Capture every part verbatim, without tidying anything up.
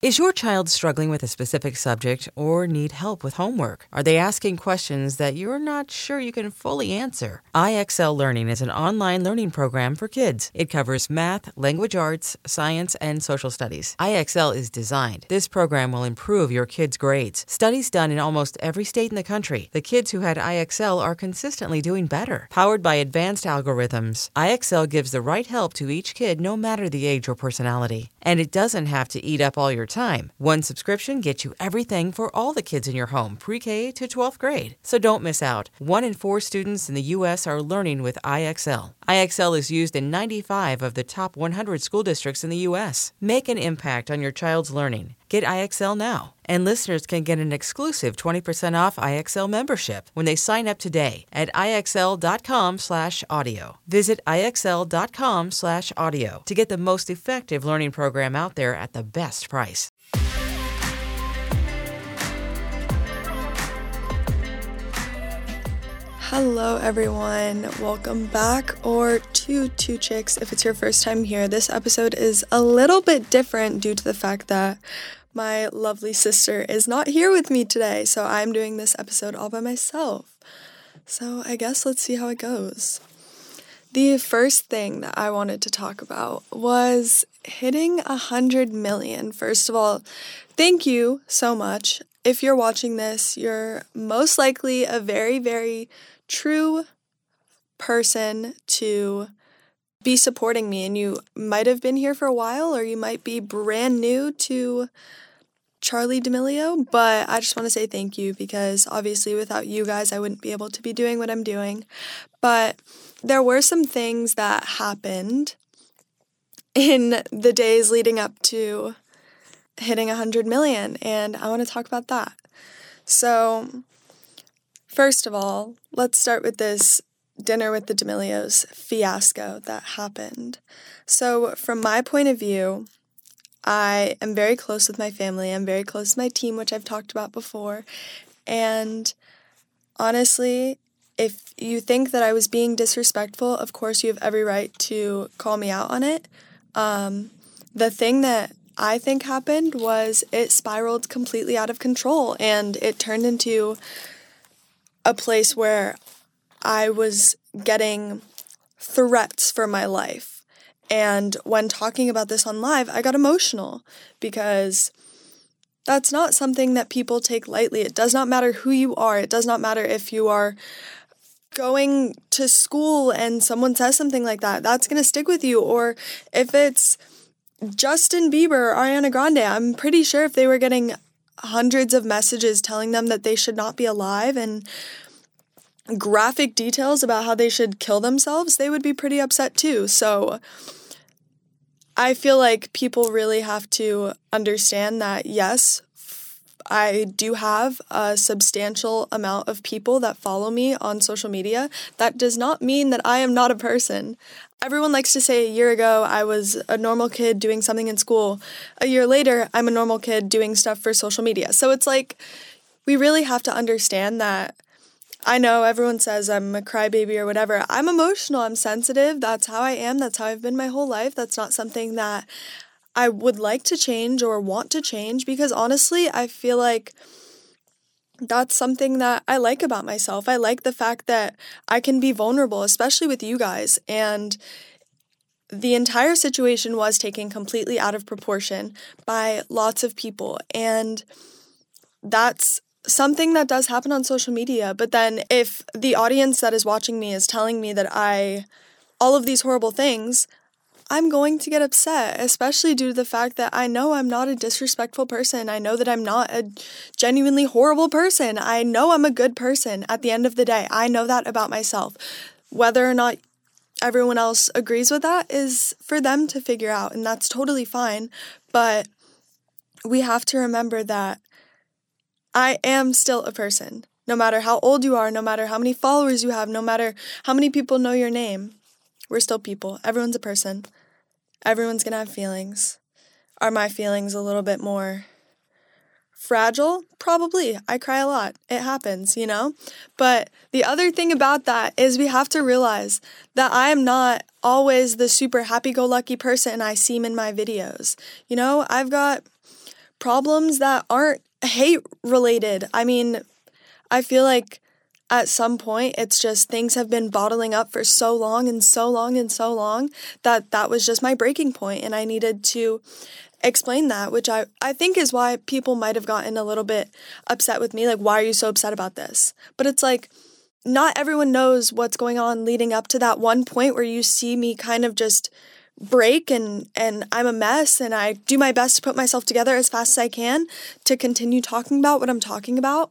Is your child struggling with a specific subject or need help with homework? Are they asking questions that you're not sure you can fully answer? I X L Learning is an online learning program for kids. It covers math, language arts, science, and social studies. I X L is designed. This program will improve your kids' grades. Studies done in almost every state in the country. The kids who had I X L are consistently doing better. Powered by advanced algorithms, I X L gives the right help to each kid no matter the age or personality. And it doesn't have to eat up all your time. One subscription gets you everything for all the kids in your home, pre-K to twelfth grade. So don't miss out. One in four students in the U S are learning with I X L. I X L is used in ninety-five of the top one hundred school districts in the U S. Make an impact on your child's learning. Get I X L now. And listeners can get an exclusive twenty percent off I X L membership when they sign up today at IXL.com slash audio. Visit IXL.com slash audio to get the most effective learning program out there at the best price. Hello everyone, welcome back, or to Two Chicks if it's your first time here. This episode is a little bit different due to the fact that my lovely sister is not here with me today, so I'm doing this episode all by myself. So I guess let's see how it goes. The first thing that I wanted to talk about was hitting a hundred million. First of all, thank you so much. If you're watching this, you're most likely a very, very true person to be supporting me, and you might have been here for a while, or you might be brand new to Charli D'Amelio, but I just want to say thank you, because obviously without you guys I wouldn't be able to be doing what I'm doing. But there were some things that happened in the days leading up to hitting one hundred million, and I want to talk about that. So first of all, let's start with this Dinner with the D'Amelios fiasco that happened. So from my point of view, I am very close with my family. I'm very close to my team, which I've talked about before. And honestly, if you think that I was being disrespectful, of course you have every right to call me out on it. Um, the thing that I think happened was it spiraled completely out of control, and it turned into a place where I was getting threats for my life. And when talking about this on live, I got emotional, because that's not something that people take lightly. It does not matter who you are. It does not matter if you are going to school and someone says something like that. That's going to stick with you. Or if it's Justin Bieber or Ariana Grande, I'm pretty sure if they were getting hundreds of messages telling them that they should not be alive and graphic details about how they should kill themselves, they would be pretty upset too. So I feel like people really have to understand that, yes, I do have a substantial amount of people that follow me on social media. That does not mean that I am not a person. Everyone likes to say a year ago I was a normal kid doing something in school. A year later, I'm a normal kid doing stuff for social media. So it's like, we really have to understand that. I know everyone says I'm a crybaby or whatever. I'm emotional. I'm sensitive. That's how I am. That's how I've been my whole life. That's not something that I would like to change or want to change, because honestly, I feel like that's something that I like about myself. I like the fact that I can be vulnerable, especially with you guys. And the entire situation was taken completely out of proportion by lots of people. And that's something that does happen on social media. But then if the audience that is watching me is telling me that I, all of these horrible things, I'm going to get upset, especially due to the fact that I know I'm not a disrespectful person. I know that I'm not a genuinely horrible person. I know I'm a good person at the end of the day. I know that about myself. Whether or not everyone else agrees with that is for them to figure out, and that's totally fine. But we have to remember that I am still a person. No matter how old you are, no matter how many followers you have, no matter how many people know your name, we're still people. Everyone's a person. Everyone's gonna have feelings. Are my feelings a little bit more fragile? Probably. I cry a lot. It happens, you know? But the other thing about that is we have to realize that I am not always the super happy-go-lucky person I seem in my videos. You know, I've got problems that aren't hate related. I mean, I feel like at some point it's just things have been bottling up for so long and so long and so long that that was just my breaking point, and I needed to explain that, which I, I think is why people might have gotten a little bit upset with me, like, why are you so upset about this? But it's like, not everyone knows what's going on leading up to that one point where you see me kind of just break and, and I'm a mess, and I do my best to put myself together as fast as I can to continue talking about what I'm talking about.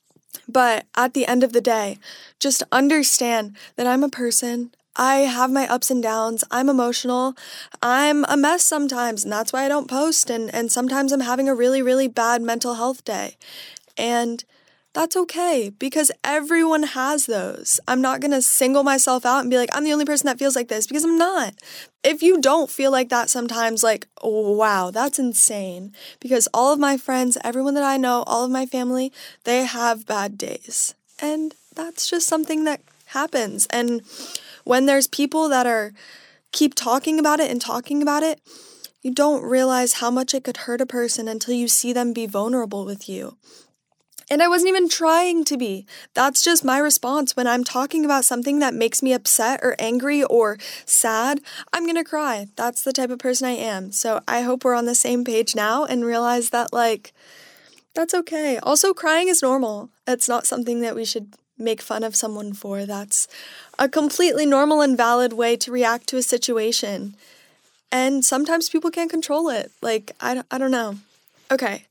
But at the end of the day, just understand that I'm a person. I have my ups and downs. I'm emotional. I'm a mess sometimes, and that's why I don't post. And, and sometimes I'm having a really, really bad mental health day. And that's okay, because everyone has those. I'm not going to single myself out and be like, I'm the only person that feels like this, because I'm not. If you don't feel like that sometimes, like, oh, wow, that's insane. Because all of my friends, everyone that I know, all of my family, they have bad days. And that's just something that happens. And when there's people that are keep talking about it and talking about it, you don't realize how much it could hurt a person until you see them be vulnerable with you. And I wasn't even trying to be. That's just my response when I'm talking about something that makes me upset or angry or sad. I'm gonna cry. That's the type of person I am. So I hope we're on the same page now and realize that, like, that's okay. Also, crying is normal. It's not something that we should make fun of someone for. That's a completely normal and valid way to react to a situation. And sometimes people can't control it. Like, I, I don't know. Okay.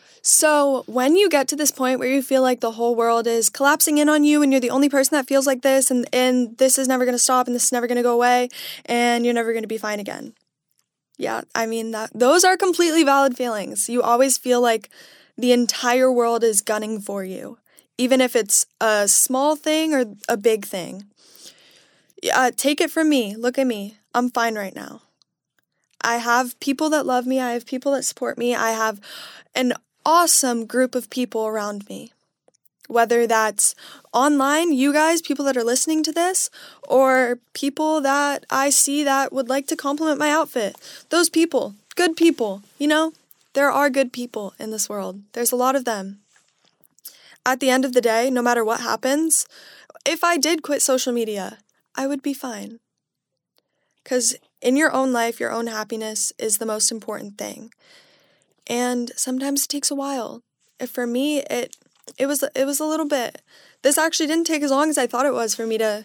So when you get to this point where you feel like the whole world is collapsing in on you and you're the only person that feels like this, and, and this is never going to stop and this is never going to go away and you're never going to be fine again. Yeah, I mean, that those are completely valid feelings. You always feel like the entire world is gunning for you, even if it's a small thing or a big thing. Uh, take it from me. Look at me. I'm fine right now. I have people that love me. I have people that support me. I have an awesome group of people around me, whether that's online, you guys, people that are listening to this, or people that I see that would like to compliment my outfit. Those people, good people, you know, there are good people in this world. There's a lot of them. At the end of the day, no matter what happens, if I did quit social media, I would be fine. Because in your own life, your own happiness is the most important thing. And sometimes it takes a while. If for me, it it was it was a little bit. This actually didn't take as long as I thought it was for me to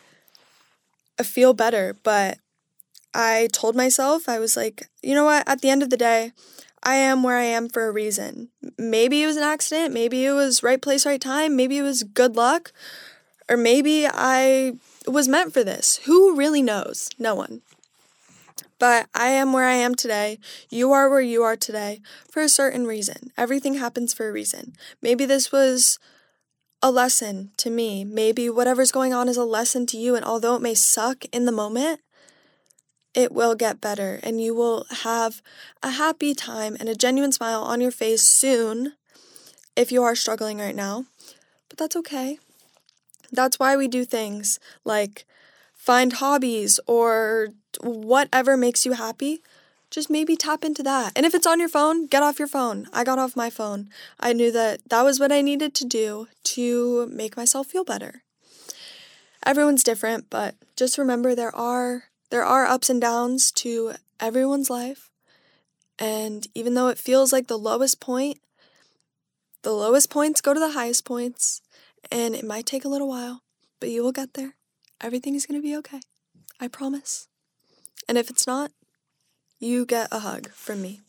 feel better. But I told myself, I was like, you know what? At the end of the day, I am where I am for a reason. Maybe it was an accident. Maybe it was right place, right time. Maybe it was good luck. Or maybe I was meant for this. Who really knows? No one. But I am where I am today. You are where you are today for a certain reason. Everything happens for a reason. Maybe this was a lesson to me. Maybe whatever's going on is a lesson to you. And although it may suck in the moment, it will get better. And you will have a happy time and a genuine smile on your face soon if you are struggling right now. But that's okay. That's why we do things like find hobbies or whatever makes you happy. Just maybe tap into that. And if it's on your phone, get off your phone. I got off my phone. I knew that that was what I needed to do to make myself feel better. Everyone's different, but just remember there are there are ups and downs to everyone's life. And even though it feels like the lowest point, the lowest points go to the highest points. And it might take a little while, but you will get there. Everything is going to be okay. I promise. And if it's not, you get a hug from me.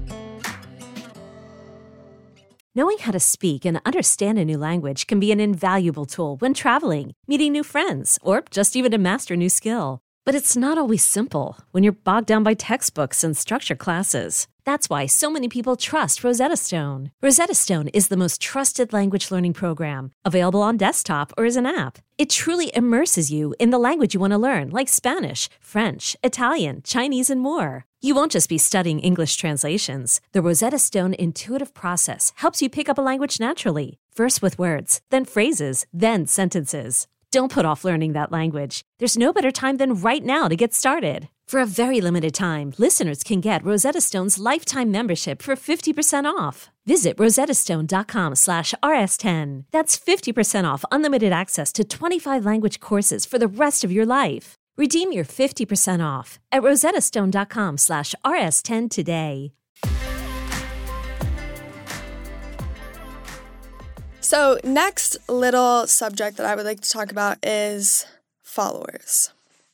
Knowing how to speak and understand a new language can be an invaluable tool when traveling, meeting new friends, or just even to master a new skill. But it's not always simple when you're bogged down by textbooks and structured classes. That's why so many people trust Rosetta Stone. Rosetta Stone is the most trusted language learning program, available on desktop or as an app. It truly immerses you in the language you want to learn, like Spanish, French, Italian, Chinese, and more. You won't just be studying English translations. The Rosetta Stone intuitive process helps you pick up a language naturally, first with words, then phrases, then sentences. Don't put off learning that language. There's no better time than right now to get started. For a very limited time, listeners can get Rosetta Stone's lifetime membership for fifty percent off. Visit rosettastone.com slash rs10. That's fifty percent off unlimited access to twenty-five language courses for the rest of your life. Redeem your fifty percent off at rosettastone.com slash rs10 today. So next little subject that I would like to talk about is followers.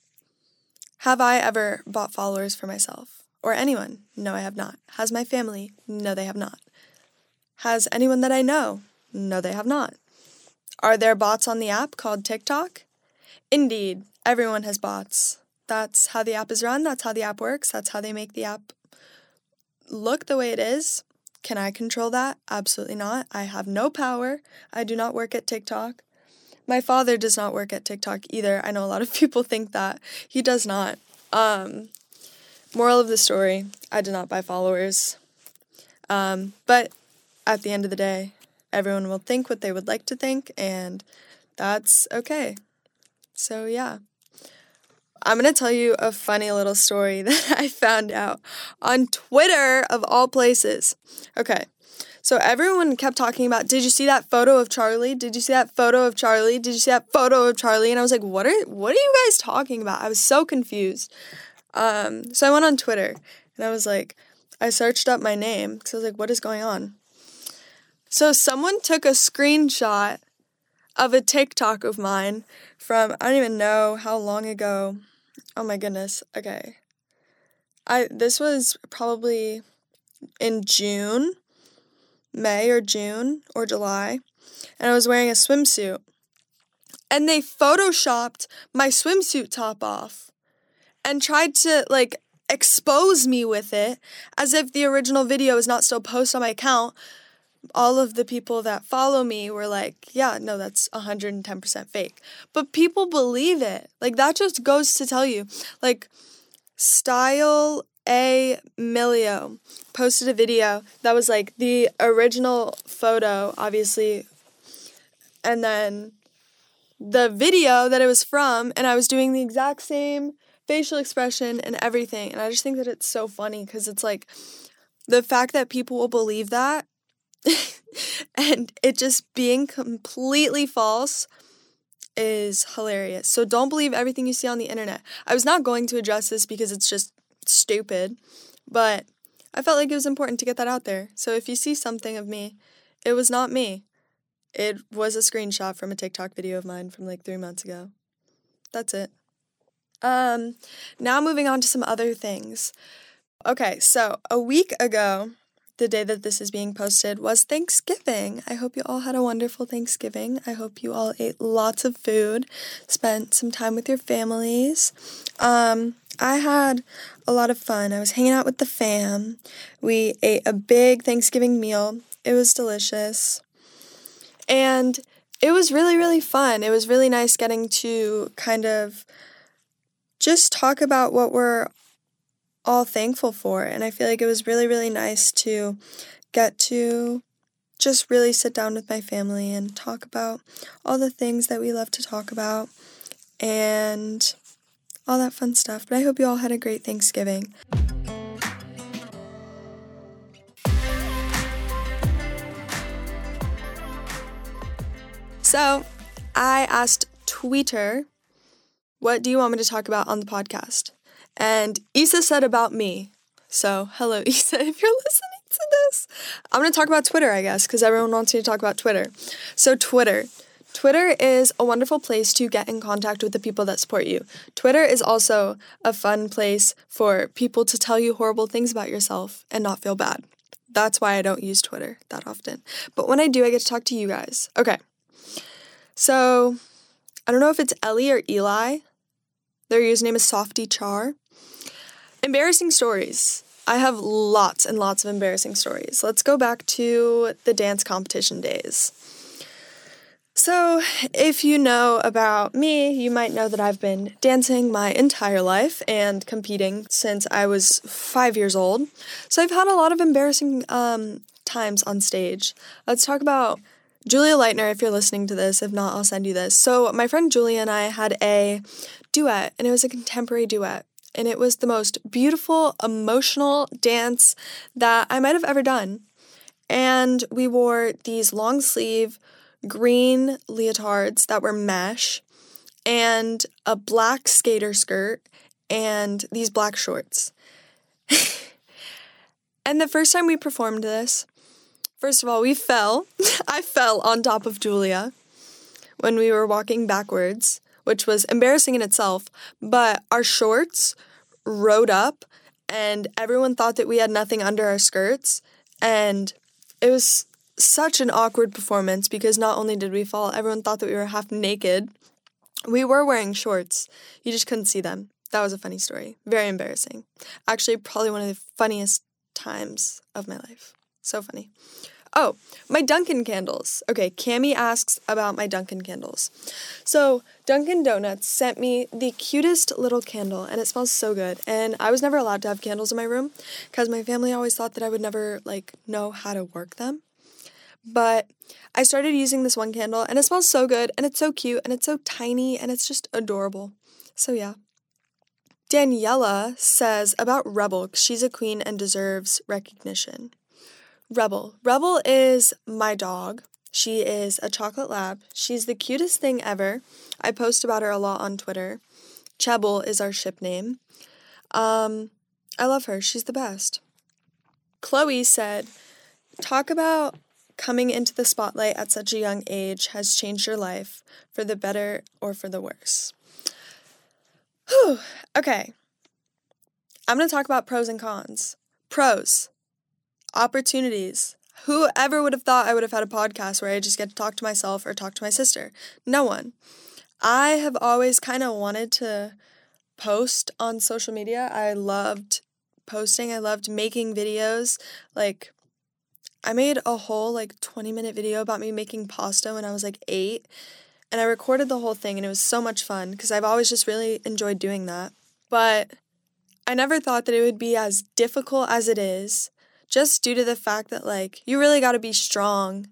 Have I ever bought followers for myself or anyone? No, I have not. Has my family? No, they have not. Has anyone that I know? No, they have not. Are there bots on the app called TikTok? Indeed, everyone has bots. That's how the app is run. That's how the app works. That's how they make the app look the way it is. Can I control that? Absolutely not. I have no power. I do not work at TikTok. My father does not work at TikTok either. I know a lot of people think that. He does not. Um, moral of the story, I did not buy followers. Um, but at the end of the day, everyone will think what they would like to think, and that's okay. So yeah. I'm going to tell you a funny little story that I found out on Twitter, of all places. Okay, so everyone kept talking about, did you see that photo of Charlie? Did you see that photo of Charlie? Did you see that photo of Charlie? And I was like, what are what are you guys talking about? I was so confused. Um, so I went on Twitter, and I was like, I searched up my name, because I was like, what is going on? So someone took a screenshot of a TikTok of mine from, I don't even know how long ago. Oh my goodness. Okay. I this was probably in June, May or June or July, and I was wearing a swimsuit. And they photoshopped my swimsuit top off and tried to like expose me with it as if the original video is not still posted on my account. All of the people that follow me were like, yeah, no, that's one hundred ten percent fake. But people believe it. Like, that just goes to tell you. Like, Style A. Milio posted a video that was, like, the original photo, obviously, and then the video that it was from, and I was doing the exact same facial expression and everything. And I just think that it's so funny because it's, like, the fact that people will believe that and it just being completely false is hilarious. So don't believe everything you see on the internet. I was not going to address this because it's just stupid, but I felt like it was important to get that out there. So if you see something of me, it was not me. It was a screenshot from a TikTok video of mine from like three months ago. That's it. Um, now moving on to some other things. Okay, so a week ago, the day that this is being posted, was Thanksgiving. I hope you all had a wonderful Thanksgiving. I hope you all ate lots of food, spent some time with your families. Um, I had a lot of fun. I was hanging out with the fam. We ate a big Thanksgiving meal. It was delicious. And it was really, really fun. It was really nice getting to kind of just talk about what we're all thankful for. And I feel like it was really, really nice to get to just really sit down with my family and talk about all the things that we love to talk about and all that fun stuff. But I hope you all had a great Thanksgiving. So I asked Twitter, what do you want me to talk about on the podcast? And Issa said about me. So, hello, Issa, if you're listening to this. I'm going to talk about Twitter, I guess, because everyone wants me to talk about Twitter. So, Twitter. Twitter is a wonderful place to get in contact with the people that support you. Twitter is also a fun place for people to tell you horrible things about yourself and not feel bad. That's why I don't use Twitter that often. But when I do, I get to talk to you guys. Okay. So, I don't know if it's Ellie or Eli. Their username is SoftyChar. Embarrassing stories. I have lots and lots of embarrassing stories. Let's go back to the dance competition days. So, if you know about me, you might know that I've been dancing my entire life and competing since I was five years old. So I've had a lot of embarrassing um, times on stage. Let's talk about Julia Leitner, if you're listening to this, if not, I'll send you this. So my friend Julia and I had a duet, and it was a contemporary duet. And it was the most beautiful, emotional dance that I might have ever done. And we wore these long sleeve green leotards that were mesh and a black skater skirt and these black shorts. And the first time we performed this, first of all, we fell. I fell on top of Julia when we were walking backwards, which was embarrassing in itself, but our shorts rode up and everyone thought that we had nothing under our skirts, and it was such an awkward performance because not only did we fall, everyone thought that we were half naked. We were wearing shorts. You just couldn't see them. That was a funny story. Very embarrassing. Actually, probably one of the funniest times of my life. So funny. Oh, my Dunkin' candles. Okay, Cami asks about my Dunkin' candles. So, Dunkin' Donuts sent me the cutest little candle, and it smells so good. And I was never allowed to have candles in my room because my family always thought that I would never, like, know how to work them. But I started using this one candle, and it smells so good, and it's so cute, and it's so tiny, and it's just adorable. So, yeah. Daniela says about Rebel, she's a queen and deserves recognition. Rebel. Rebel is my dog. She is a chocolate lab. She's the cutest thing ever. I post about her a lot on Twitter. Chebble is our ship name. Um, I love her. She's the best. Chloe said, talk about coming into the spotlight at such a young age has changed your life for the better or for the worse. Whew. Okay. I'm going to talk about pros and cons. Pros. Opportunities. Whoever would have thought I would have had a podcast where I just get to talk to myself or talk to my sister? No one. I have always kind of wanted to post on social media. I loved posting. I loved making videos. Like, I made a whole, like, twenty-minute video about me making pasta when I was, like, eight. And I recorded the whole thing, and it was so much fun because I've always just really enjoyed doing that. But I never thought that it would be as difficult as it is, just due to the fact that, like, you really got to be strong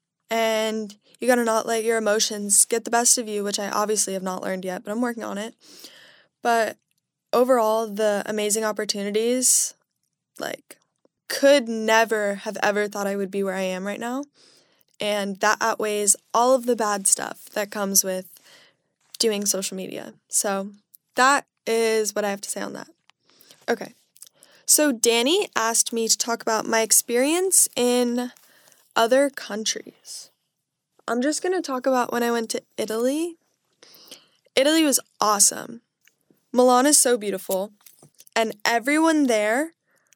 and you got to not let your emotions get the best of you, which I obviously have not learned yet, but I'm working on it. But overall, the amazing opportunities, like, could never have ever thought I would be where I am right now. And that outweighs all of the bad stuff that comes with doing social media. So that is what I have to say on that. Okay. So Danny asked me to talk about my experience in other countries. I'm just going to talk about when I went to Italy. Italy was awesome. Milan is so beautiful. And everyone there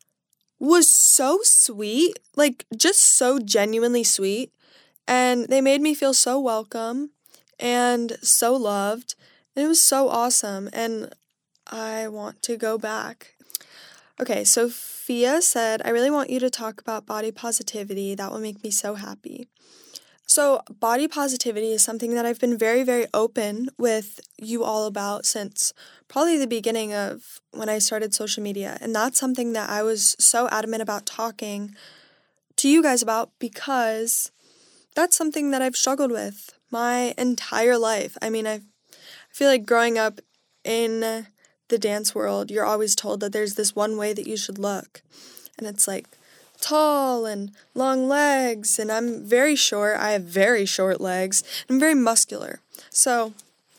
was so sweet, like just so genuinely sweet. And they made me feel so welcome and so loved. And it was so awesome. And I want to go back. Okay, Sophia said, I really want you to talk about body positivity. That will make me so happy. So body positivity is something that I've been very, very open with you all about since probably the beginning of when I started social media. And that's something that I was so adamant about talking to you guys about because that's something that I've struggled with my entire life. I mean, I feel like growing up in the dance world, you're always told that there's this one way that you should look. And it's like tall and long legs, and I'm very short. I have very short legs. I'm very muscular. So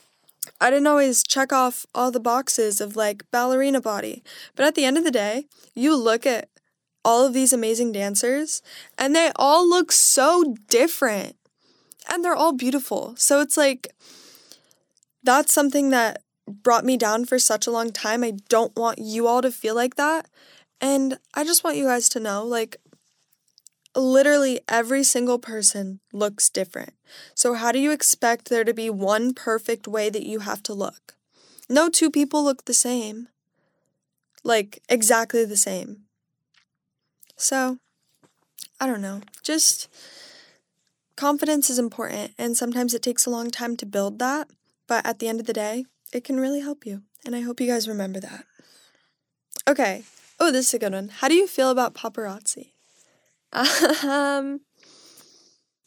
I didn't always check off all the boxes of like ballerina body. But at the end of the day, you look at all of these amazing dancers and they all look so different. And they're all beautiful. So it's like, that's something that brought me down for such a long time. I don't want you all to feel like that. And I just want you guys to know, like, literally every single person looks different. So how do you expect there to be one perfect way that you have to look? No two people look the same. Like, exactly the same. So, I don't know. Just, confidence is important, and sometimes it takes a long time to build that. But at the end of the day, it can really help you. And I hope you guys remember that. Okay. Oh, this is a good one. How do you feel about paparazzi? Um,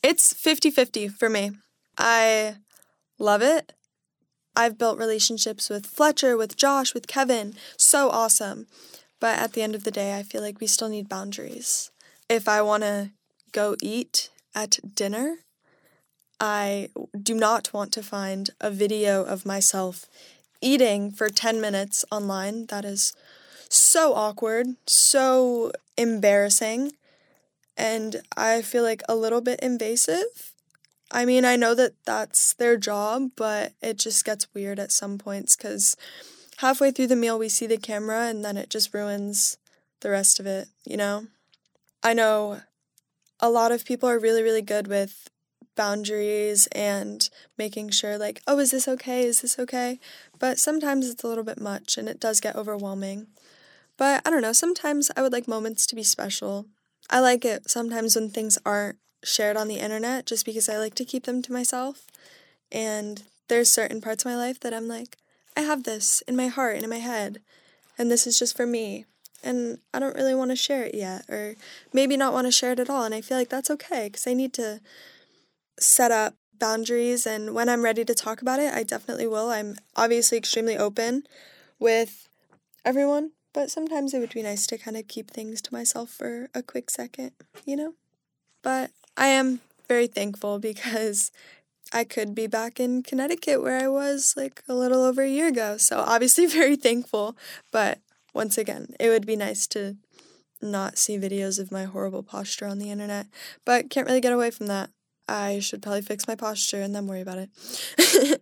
It's fifty-fifty for me. I love it. I've built relationships with Fletcher, with Josh, with Kevin. So awesome. But at the end of the day, I feel like we still need boundaries. If I want to go eat at dinner, I do not want to find a video of myself eating for ten minutes online. That is so awkward, so embarrassing, and I feel like a little bit invasive. I mean, I know that that's their job, but it just gets weird at some points because halfway through the meal we see the camera and then it just ruins the rest of it, you know? I know a lot of people are really, really good with boundaries and making sure like, oh, is this okay? Is this okay? But sometimes it's a little bit much and it does get overwhelming. But I don't know, sometimes I would like moments to be special. I like it sometimes when things aren't shared on the internet just because I like to keep them to myself. And there's certain parts of my life that I'm like, I have this in my heart and in my head, and this is just for me. And I don't really want to share it yet, or maybe not want to share it at all. And I feel like that's okay because I need to set up boundaries, and when I'm ready to talk about it, I definitely will. I'm obviously extremely open with everyone, but sometimes it would be nice to kind of keep things to myself for a quick second, you know? But I am very thankful because I could be back in Connecticut where I was like a little over a year ago. So obviously very thankful, but once again, it would be nice to not see videos of my horrible posture on the internet, but can't really get away from that. I should probably fix my posture and then worry about it.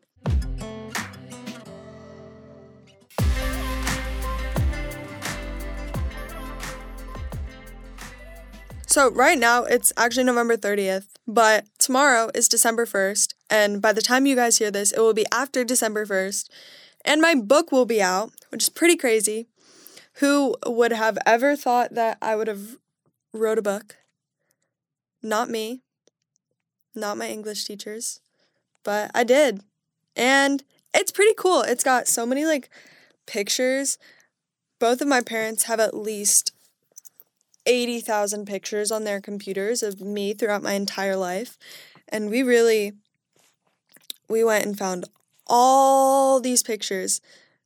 So right now it's actually November thirtieth, but tomorrow is December first, and by the time you guys hear this, it will be after December first, and my book will be out, which is pretty crazy. Who would have ever thought that I would have wrote a book? Not me. Not my English teachers. But I did. And it's pretty cool. It's got so many, like, pictures. Both of my parents have at least eighty thousand pictures on their computers of me throughout my entire life. And we really, we went and found all these pictures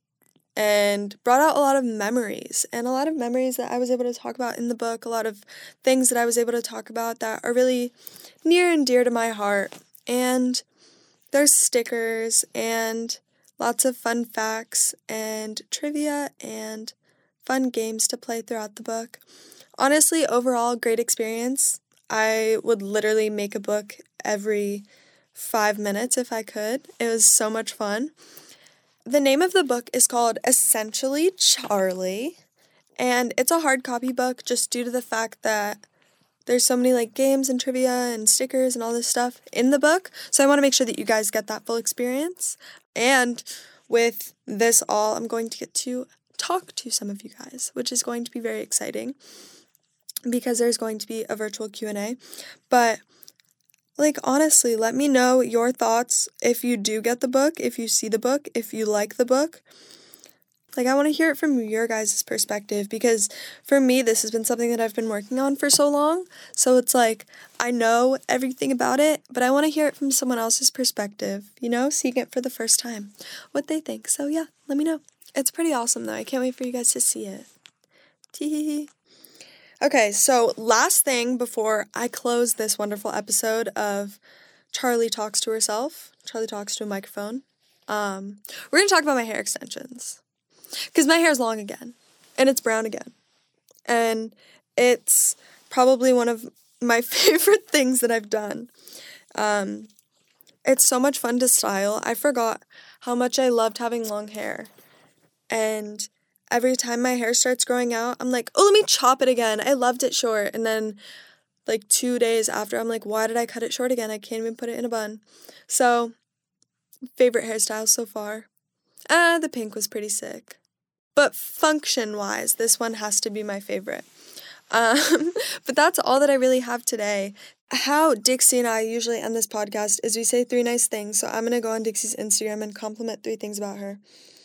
and brought out a lot of memories, and a lot of memories that I was able to talk about in the book, a lot of things that I was able to talk about that are really near and dear to my heart. And there's stickers and lots of fun facts and trivia and fun games to play throughout the book. Honestly, overall, great experience. I would literally make a book every five minutes if I could. It was so much fun. The name of the book is called Essentially Charlie, and it's a hard copy book just due to the fact that there's so many like games and trivia and stickers and all this stuff in the book, so I want to make sure that you guys get that full experience. And with this all, I'm going to get to talk to some of you guys, which is going to be very exciting because there's going to be a virtual Q and A. But like, honestly, let me know your thoughts if you do get the book, if you see the book, if you like the book. Like, I want to hear it from your guys' perspective because for me, this has been something that I've been working on for so long. So it's like, I know everything about it, but I want to hear it from someone else's perspective, you know, seeing it for the first time, what they think. So yeah, let me know. It's pretty awesome though. I can't wait for you guys to see it. Tee-hee-hee. Okay, so last thing before I close this wonderful episode of Charlie Talks to Herself, Charlie Talks to a Microphone, um, we're going to talk about my hair extensions. Because my hair is long again, and it's brown again. And it's probably one of my favorite things that I've done. Um, it's so much fun to style. I forgot how much I loved having long hair. And every time my hair starts growing out, I'm like, oh, let me chop it again. I loved it short. And then like two days after, I'm like, why did I cut it short again? I can't even put it in a bun. So, favorite hairstyle so far. Ah, the pink was pretty sick. But function-wise, this one has to be my favorite. Um, but that's all that I really have today. How Dixie and I usually end this podcast is we say three nice things. So I'm going to go on Dixie's Instagram and compliment three things about her.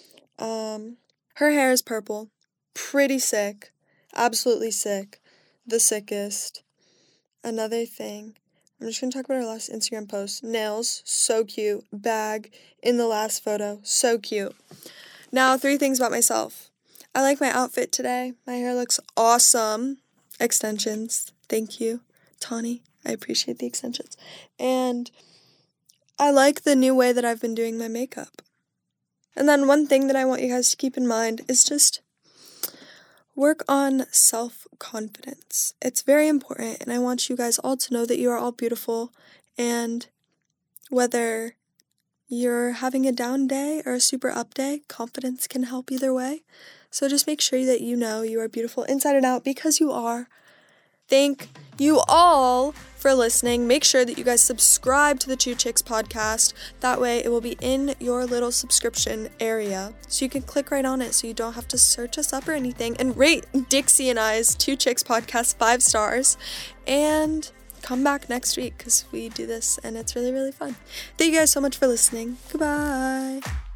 Um, her hair is purple. Pretty sick. Absolutely sick. The sickest. Another thing. I'm just going to talk about our last Instagram post. Nails, so cute. Bag in the last photo, so cute. Now, three things about myself. I like my outfit today. My hair looks awesome. Extensions, thank you, Tawny. I appreciate the extensions. And I like the new way that I've been doing my makeup. And then one thing that I want you guys to keep in mind is just work on self-confidence. It's very important, and I want you guys all to know that you are all beautiful, and whether you're having a down day or a super up day, confidence can help either way. So just make sure that you know you are beautiful inside and out, because you are. Thank you all for listening. Make sure that you guys subscribe to the Two Chicks podcast. That way it will be in your little subscription area. So you can click right on it so you don't have to search us up or anything. And rate Dixie and I's Two Chicks podcast five stars. And come back next week because we do this and it's really, really fun. Thank you guys so much for listening. Goodbye.